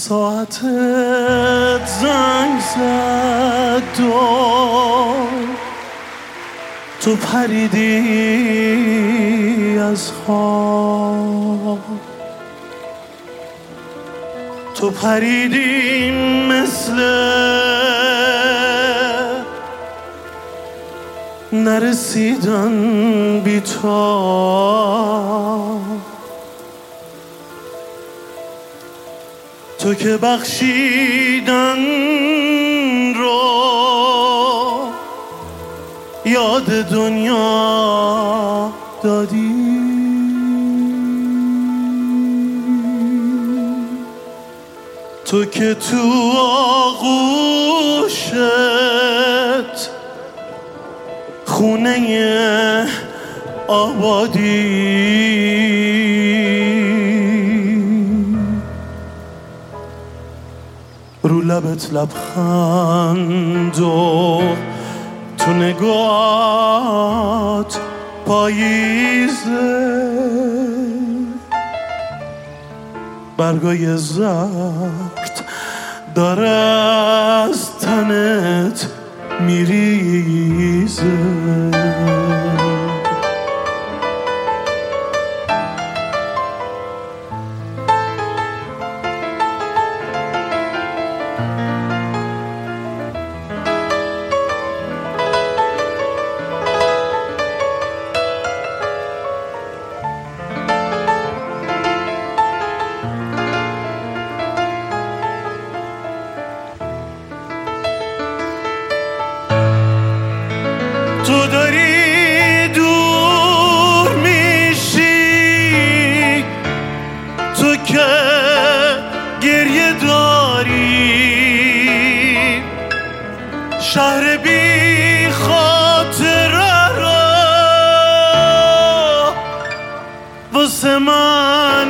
ساعتت زنگ زد و تو پریدی از خواب، تو پریدی مثل نرسیدن بی تو که بخشیدن رو یاد دنیا دادی، تو که تو آغوشت خونه آبادی، رو لبت لبخند و تو نگاهت پاییزه، برگای زرد داره از تنت میریزه. تو داری دور میشی، تو که گریه داری، شهر بی خاطره را واسه من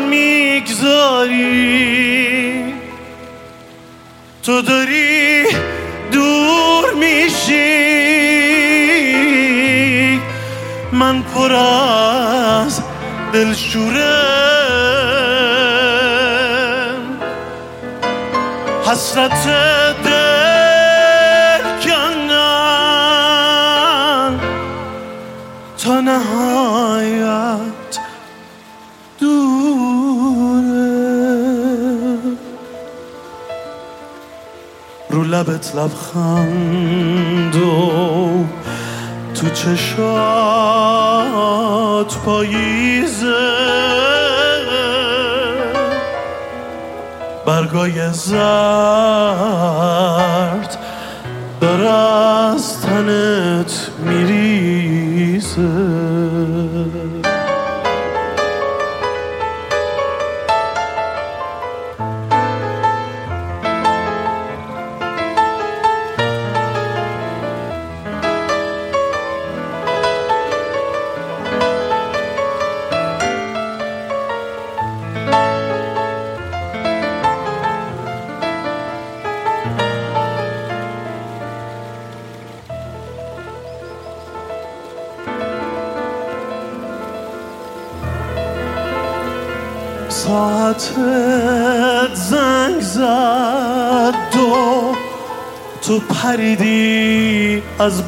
میگذاری. تو داری دور میشی، من پر از دلشورم، حسرت دل کنن تا نهایت دوره. رو لبت لبخند و تو چشات پاییزه، برگای زرد داره از تنت میریزه. ساعتت زنگ زد و تو پریدی از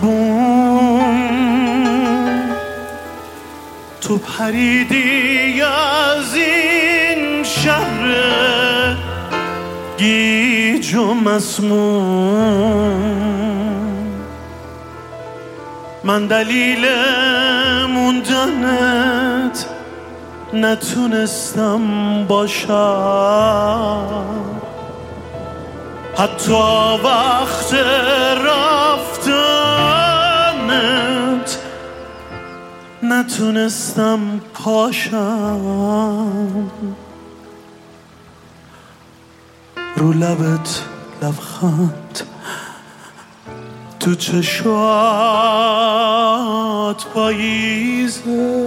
بوم، تو پریدی از این شهر گیج و مسموم. من دلیل موندنت نتونستم باشم، حتی وقت رفتنت نتونستم پاشم. رو لبت لبخند، تو چشات پاییزه،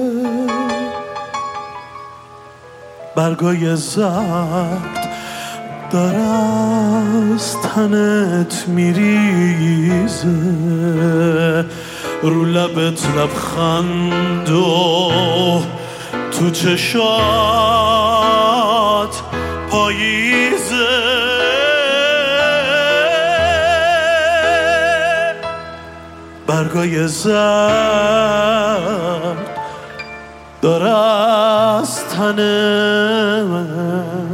برگای زرد داره از تنت میریزه. رو لبت لبخند و تو چشات پاییزه، برگای زرد داره از تن من